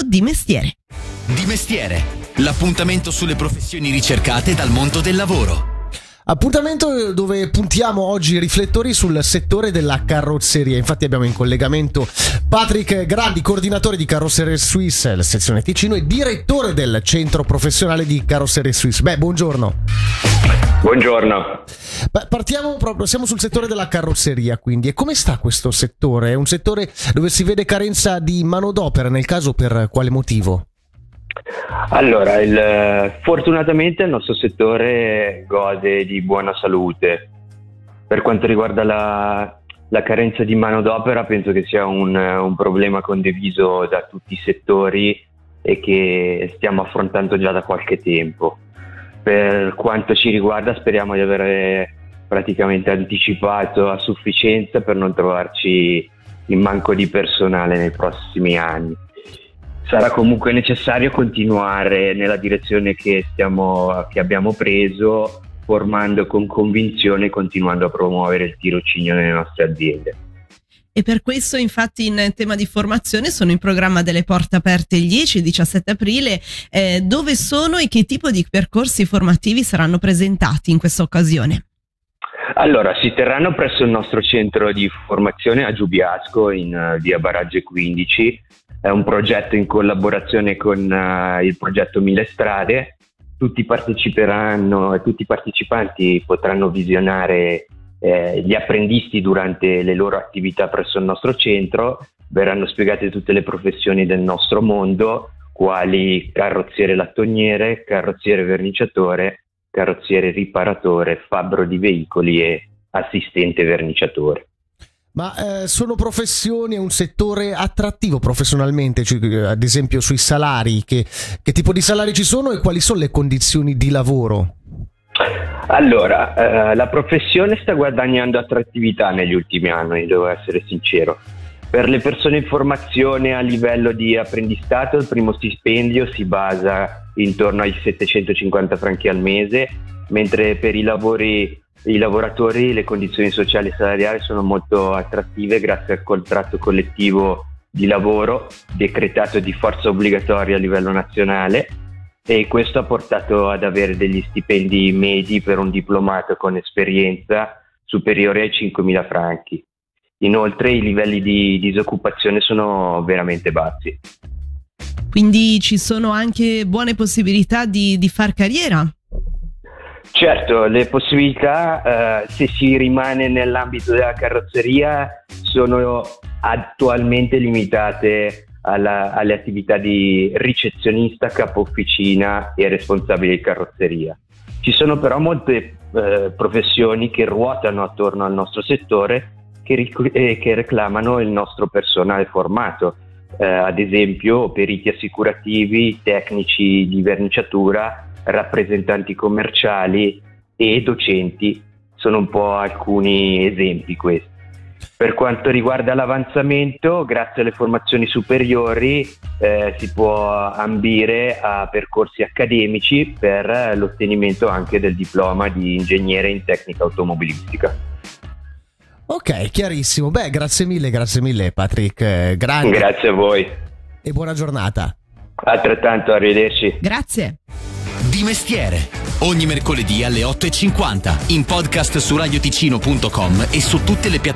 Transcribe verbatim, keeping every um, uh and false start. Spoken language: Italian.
Di Mestiere. Di Mestiere, l'appuntamento sulle professioni ricercate dal mondo del lavoro. Appuntamento dove puntiamo oggi i riflettori sul settore della carrozzeria. Infatti abbiamo in collegamento Patrick Grandi, coordinatore di Carrozzerie Suisse, la sezione Ticino, e direttore del centro professionale di Carrozzerie Suisse. Beh, buongiorno. Buongiorno. Beh, partiamo proprio, siamo sul settore della carrozzeria, quindi. E come sta questo settore? È un settore dove si vede carenza di manodopera, nel caso per quale motivo? Allora, il, fortunatamente il nostro settore gode di buona salute. Per quanto riguarda la, la carenza di manodopera, penso che sia un, un problema condiviso da tutti i settori e che stiamo affrontando già da qualche tempo. Per quanto ci riguarda, speriamo di avere praticamente anticipato a sufficienza per non trovarci in manco di personale nei prossimi anni. Sarà comunque necessario continuare nella direzione che, stiamo, che abbiamo preso, formando con convinzione e continuando a promuovere il tirocinio nelle nostre aziende. E per questo, infatti, in tema di formazione sono in programma delle porte aperte il dieci e diciassette aprile. Eh, dove sono e che tipo di percorsi formativi saranno presentati in questa occasione? Allora, si terranno presso il nostro centro di formazione a Giubiasco, in uh, via Baragge quindici. È un progetto in collaborazione con uh, il progetto Mille Strade. Tutti parteciperanno e tutti i partecipanti potranno visionare eh, gli apprendisti durante le loro attività presso il nostro centro. Verranno spiegate tutte le professioni del nostro mondo, quali carrozziere lattoniere, carrozziere verniciatore, carrozziere riparatore, fabbro di veicoli e assistente verniciatore. Ma eh, sono professioni, è un settore attrattivo professionalmente, cioè, ad esempio sui salari, che, che tipo di salari ci sono e quali sono le condizioni di lavoro? Allora, eh, la professione sta guadagnando attrattività negli ultimi anni, devo essere sincero. Per le persone in formazione a livello di apprendistato, il primo stipendio si basa intorno ai settecentocinquanta franchi al mese, mentre per i lavori i lavoratori le condizioni sociali e salariali sono molto attrattive grazie al contratto collettivo di lavoro decretato di forza obbligatoria a livello nazionale, e questo ha portato ad avere degli stipendi medi per un diplomato con esperienza superiore ai cinquemila franchi. Inoltre i livelli di disoccupazione sono veramente bassi. Quindi ci sono anche buone possibilità di, di far carriera? Certo, le possibilità, eh, se si rimane nell'ambito della carrozzeria, sono attualmente limitate alla, alle attività di ricezionista, capo officina e responsabile di carrozzeria. Ci sono però molte eh, professioni che ruotano attorno al nostro settore che, ric- eh, che reclamano il nostro personale formato, eh, ad esempio periti assicurativi, tecnici di verniciatura, rappresentanti commerciali e docenti. Sono un po' alcuni esempi questi. Per quanto riguarda l'avanzamento, grazie alle formazioni superiori eh, si può ambire a percorsi accademici per l'ottenimento anche del diploma di ingegnere in tecnica automobilistica. Ok, chiarissimo. Beh, grazie mille, grazie mille Patrick Grandi. Grazie a voi. E buona giornata. Altrettanto, arrivederci. Grazie. Di Mestiere, ogni mercoledì alle otto e cinquanta, in podcast su radioticino punto com e su tutte le piattaforme